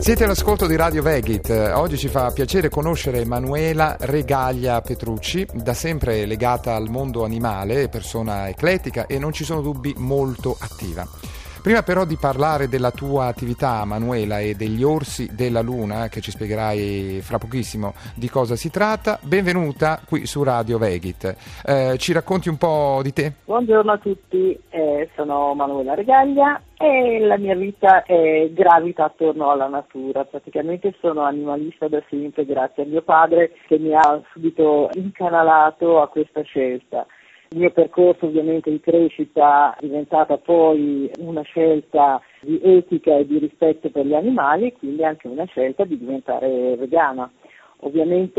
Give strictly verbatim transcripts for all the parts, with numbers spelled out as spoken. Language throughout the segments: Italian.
Siete all'ascolto di Radio Vegit. Oggi ci fa piacere conoscere Emanuela Regaglia Petrucci, da sempre legata al mondo animale, persona eclettica e non ci sono dubbi molto attiva. Prima però di parlare della tua attività, Manuela, e degli orsi della luna, che ci spiegherai fra pochissimo di cosa si tratta, benvenuta qui su Radio Vegit. Eh, ci racconti un po' di te? Buongiorno a tutti, eh, sono Manuela Regaglia e la mia vita è gravita attorno alla natura. Praticamente sono animalista da sempre grazie a mio padre che mi ha subito incanalato a questa scelta. Il mio percorso ovviamente di crescita è diventata poi una scelta di etica e di rispetto per gli animali e quindi anche una scelta di diventare vegana. Ovviamente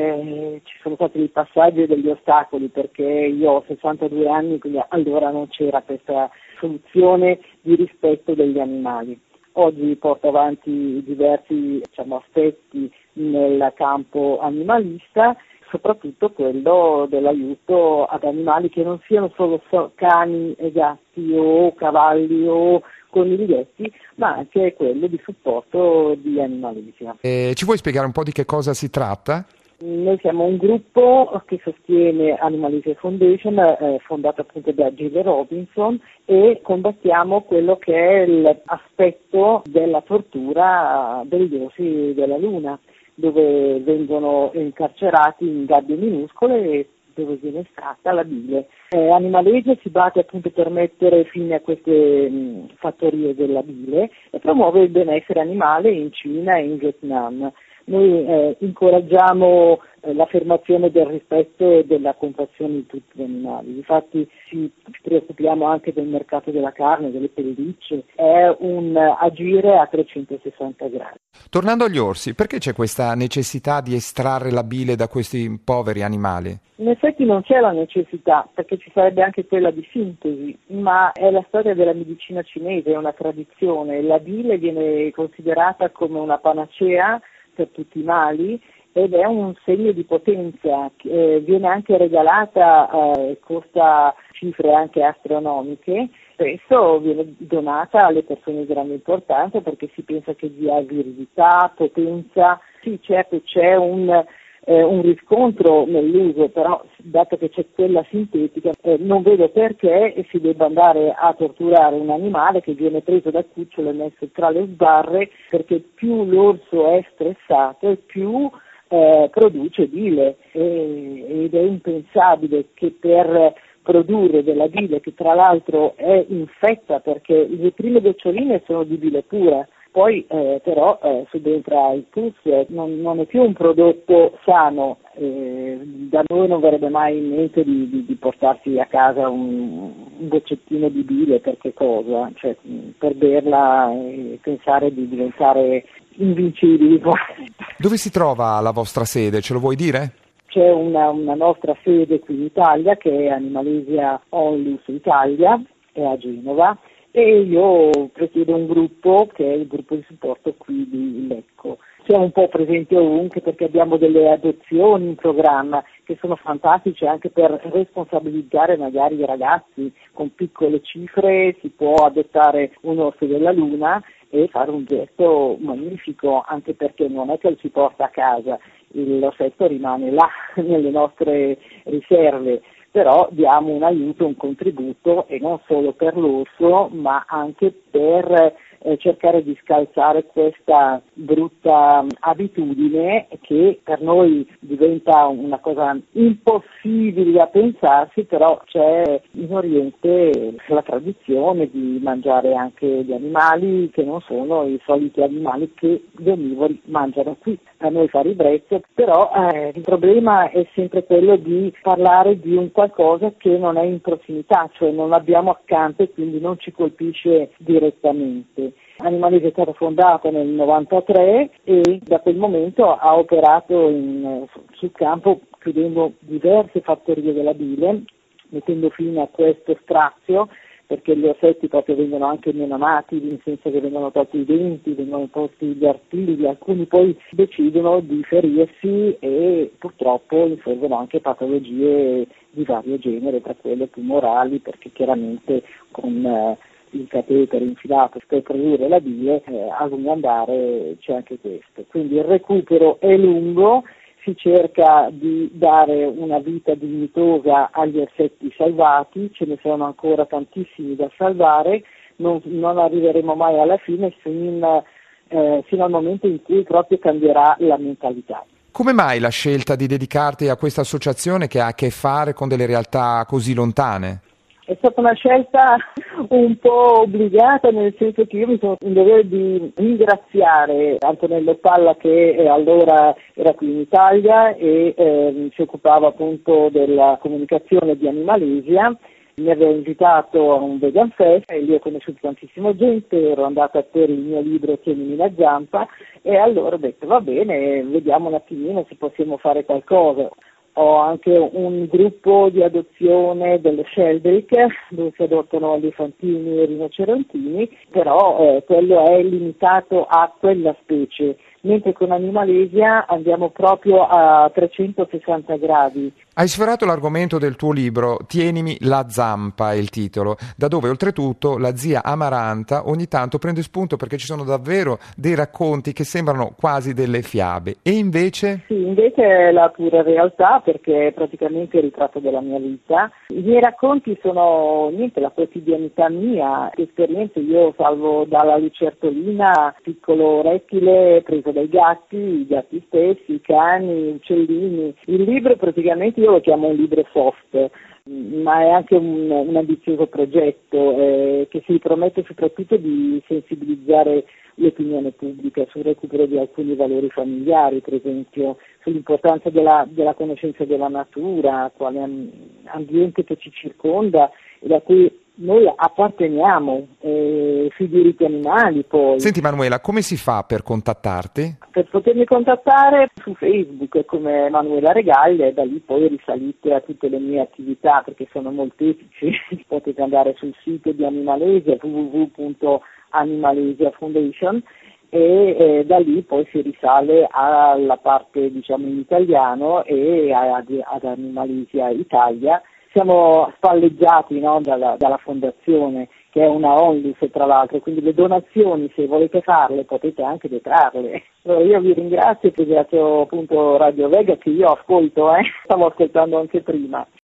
eh, ci sono stati dei passaggi e degli ostacoli perché io ho sessantadue anni, quindi allora non c'era questa soluzione di rispetto degli animali. Oggi porto avanti diversi diciamo, aspetti nel campo animalista, soprattutto quello dell'aiuto ad animali che non siano solo cani e gatti o cavalli o coniglietti, ma anche quello di supporto di Animalesia. Eh, ci vuoi spiegare un po' di che cosa si tratta? Noi siamo un gruppo che sostiene Animalesia Foundation, eh, fondato appunto da Jill Robinson, e combattiamo quello che è l'aspetto della tortura degli orsi della luna, dove vengono incarcerati in gabbie minuscole e dove viene estratta la bile. Eh, Animalesia si batte appunto per mettere fine a queste mh, fattorie della bile e promuove il benessere animale in Cina e in Vietnam. Noi eh, incoraggiamo eh, l'affermazione del rispetto e della compassione di tutti gli animali. Infatti ci preoccupiamo anche del mercato della carne, delle pellicce, è un agire a trecentosessanta gradi. Tornando agli orsi, perché c'è questa necessità di estrarre la bile da questi poveri animali? In effetti non c'è la necessità, perché ci sarebbe anche quella di sintesi, ma è la storia della medicina cinese, è una tradizione. La bile viene considerata come una panacea per tutti i mali ed è un segno di potenza, eh, viene anche regalata, eh, costa cifre anche astronomiche, spesso viene donata alle persone di grande importanza perché si pensa che dia virilità, potenza. Sì, certo c'è un, eh, un riscontro nell'uso, però dato che c'è quella sintetica eh, non vedo perché si debba andare a torturare un animale che viene preso da cucciolo e messo tra le sbarre, perché più l'orso è stressato e più eh, produce bile e, ed è impensabile che per produrre della bile, che tra l'altro è infetta perché le prime goccioline sono di bile pura, poi eh, però eh, subentra il pus, non, non è più un prodotto sano, eh, da noi non verrebbe mai in mente di, di, di portarsi a casa un, un goccettino di bile, per che cosa? Cioè, per berla e pensare di diventare invincibili. Dove si trova la vostra sede, ce lo vuoi dire? C'è una, una nostra sede qui in Italia che è Animalesia Onlus Italia, è a Genova, e io presiedo un gruppo che è il gruppo di supporto qui di Lecco. Siamo un po' presenti ovunque perché abbiamo delle adozioni in programma che sono fantastiche anche per responsabilizzare magari i ragazzi. Con piccole cifre si può adottare un orso della luna e fare un gesto magnifico, anche perché non è che lo si porta a casa, l'orsetto rimane là nelle nostre riserve, però diamo un aiuto, un contributo e non solo per l'orso ma anche per eh, cercare di scalzare questa brutta abitudine che per noi diventa una cosa impossibile da pensarsi, però c'è in Oriente la tradizione di mangiare anche gli animali che non sono i soliti animali che gli onnivori mangiano qui. A noi fa ribrezzo, però eh, il problema è sempre quello di parlare di un qualcosa che non è in prossimità, cioè non l'abbiamo accanto e quindi non ci colpisce direttamente. Animalesia è stata fondata nel novantatré e da quel momento ha operato in, sul campo chiudendo diverse fattorie della bile, mettendo fine a questo strazio perché gli orsetti proprio vengono anche menamati, nel senso che vengono tolti i denti, vengono tolti gli artigli, alcuni poi decidono di ferirsi e purtroppo insorgono anche patologie di vario genere, tra quelle tumorali, perché chiaramente con eh, il catetere infilato per produrre la bile, eh, a lungo andare c'è anche questo. Quindi il recupero è lungo, si cerca di dare una vita dignitosa agli assetti salvati, ce ne sono ancora tantissimi da salvare, non, non arriveremo mai alla fine fino, eh, fino al momento in cui proprio cambierà la mentalità. Come mai la scelta di dedicarti a questa associazione che ha a che fare con delle realtà così lontane? È stata una scelta un po' obbligata, nel senso che io mi sono in dovere di ringraziare Antonello Palla, che allora era qui in Italia e eh, si occupava appunto della comunicazione di Animalesia. Mi aveva invitato a un Vegan Fest e lì ho conosciuto tantissima gente, ero andata per il mio libro Tienimi la zampa e allora ho detto va bene, vediamo un attimino se possiamo fare qualcosa. Ho anche un gruppo di adozione delle Sheldrake dove si adottano elefantini e rinocerontini, però eh, quello è limitato a quella specie, mentre con Animalesia andiamo proprio a trecentosessanta gradi. Hai sfiorato l'argomento del tuo libro, Tienimi la zampa è il titolo, da dove oltretutto la zia Amaranta ogni tanto prende spunto perché ci sono davvero dei racconti che sembrano quasi delle fiabe. E invece? Sì, invece è la pura realtà perché è praticamente il ritratto della mia vita. I miei racconti sono niente, la quotidianità mia, esperienze. Io salvo dalla lucertolina, piccolo rettile preso dai gatti, i gatti stessi, i cani, uccellini. Il libro praticamente io lo chiamo un libro soft, ma è anche un, un ambizioso progetto eh, che si promette soprattutto di sensibilizzare l'opinione pubblica sul recupero di alcuni valori familiari, per esempio sull'importanza della, della conoscenza della natura, quale ambiente che ci circonda e da cui noi apparteniamo, eh, sui diritti animali poi. Senti Manuela, come si fa per contattarti? Per potermi contattare su Facebook come Manuela Regaglia e da lì poi risalite a tutte le mie attività perché sono molteplici. Potete andare sul sito di Animalesia, w w w punto animalesia foundation e eh, da lì poi si risale alla parte diciamo in italiano e ad, ad Animalesia Italia. Siamo spalleggiati no, dalla, dalla fondazione che è una onlus tra l'altro, quindi le donazioni se volete farle potete anche detrarle. Allora, io vi ringrazio e ringrazio appunto Radio Vega che io ascolto, eh, stavo ascoltando anche prima.